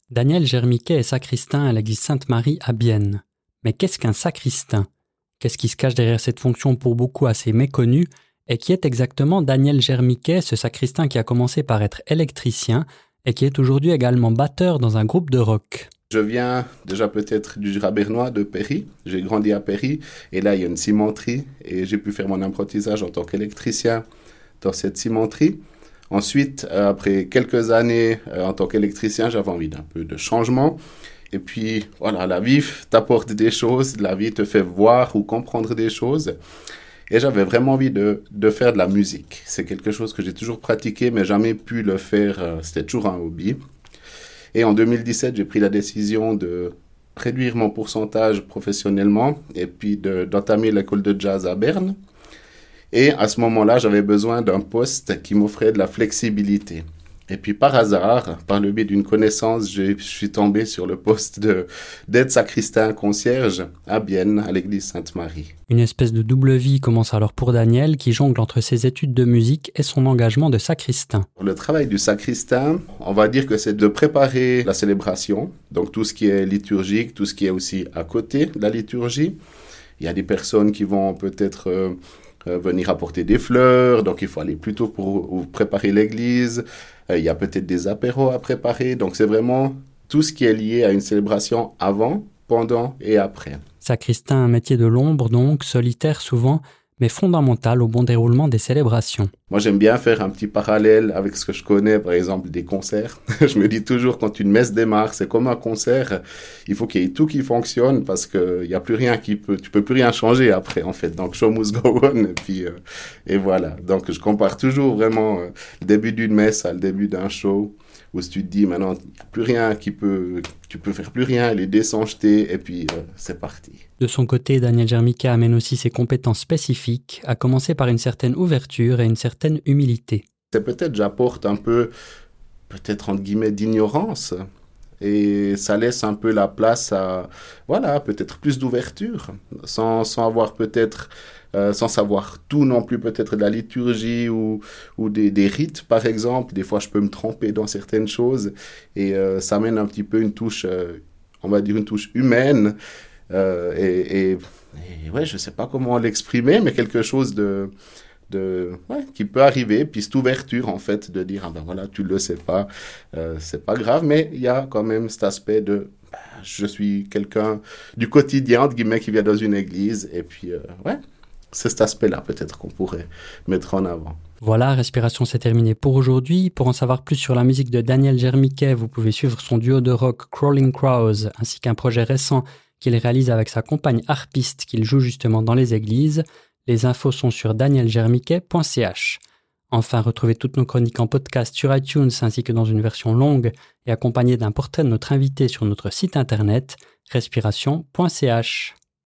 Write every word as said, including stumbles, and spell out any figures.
Daniel Germiquet est sacristain à l'église Sainte-Marie à Bienne. Mais qu'est-ce qu'un sacristain ? Qu'est-ce qui se cache derrière cette fonction pour beaucoup assez méconnue ? Et qui est exactement Daniel Germiquet, ce sacristain qui a commencé par être électricien et qui est aujourd'hui également batteur dans un groupe de rock ? Je viens déjà peut-être du Jura bernois, de Péry. J'ai grandi à Péry et là il y a une cimenterie et j'ai pu faire mon apprentissage en tant qu'électricien dans cette cimenterie. Ensuite, après quelques années euh, en tant qu'électricien, j'avais envie d'un peu de changement. Et puis, voilà, la vie t'apporte des choses, la vie te fait voir ou comprendre des choses. Et j'avais vraiment envie de, de faire de la musique. C'est quelque chose que j'ai toujours pratiqué, mais jamais pu le faire. Euh, c'était toujours un hobby. Et en deux mille dix-sept, j'ai pris la décision de réduire mon pourcentage professionnellement et puis de, d'entamer l'école de jazz à Berne. Et à ce moment-là, j'avais besoin d'un poste qui m'offrait de la flexibilité. Et puis par hasard, par le biais d'une connaissance, je suis tombé sur le poste de, d'aide sacristain concierge à Bienne, à l'église Sainte-Marie. Une espèce de double vie commence alors pour Daniel, qui jongle entre ses études de musique et son engagement de sacristain. Le travail du sacristain, on va dire que c'est de préparer la célébration, donc tout ce qui est liturgique, tout ce qui est aussi à côté de la liturgie. Il y a des personnes qui vont peut-être... Euh, Euh, venir apporter des fleurs, donc il faut aller plutôt pour préparer l'église. Euh, il y a peut-être des apéros à préparer, donc c'est vraiment tout ce qui est lié à une célébration avant, pendant et après. Sacristain, un métier de l'ombre donc, solitaire souvent, mais fondamental au bon déroulement des célébrations. Moi, j'aime bien faire un petit parallèle avec ce que je connais, par exemple, des concerts. Je me dis toujours, quand une messe démarre, c'est comme un concert, il faut qu'il y ait tout qui fonctionne parce qu'il n'y a plus rien qui peut, tu peux plus rien changer après, en fait. Donc, show must go on, et puis, euh, et voilà. Donc, je compare toujours vraiment euh, le début d'une messe à le début d'un show, où si tu te dis, maintenant, il n'y a plus rien qui peut, tu peux faire plus rien, les dés sont jetés, et puis euh, c'est parti. De son côté, Daniel Germiquet amène aussi ses compétences spécifiques, à commencer par une certaine ouverture et une certaine humilité. C'est peut-être, j'apporte un peu, peut-être entre guillemets, d'ignorance, et ça laisse un peu la place à, voilà, peut-être plus d'ouverture, sans, sans avoir peut-être... Euh, sans savoir tout non plus peut-être de la liturgie ou, ou des, des rites par exemple. Des fois je peux me tromper dans certaines choses et euh, ça amène un petit peu une touche, euh, on va dire une touche humaine euh, et, et, et ouais, je sais pas comment l'exprimer, mais quelque chose de, de ouais, qui peut arriver, puis cette ouverture en fait de dire ah ben voilà, tu le sais pas, euh, c'est pas grave, mais il y a quand même cet aspect de bah, je suis quelqu'un du quotidien entre guillemets qui vient dans une église et puis euh, ouais. C'est cet aspect-là, peut-être, qu'on pourrait mettre en avant. Voilà, Respiration, c'est terminé pour aujourd'hui. Pour en savoir plus sur la musique de Daniel Germiquet, vous pouvez suivre son duo de rock Crawling Crows, ainsi qu'un projet récent qu'il réalise avec sa compagne harpiste qu'il joue justement dans les églises. Les infos sont sur daniel germiquet point c h. Enfin, retrouvez toutes nos chroniques en podcast sur iTunes, ainsi que dans une version longue et accompagnée d'un portrait de notre invité sur notre site internet respiration point c h.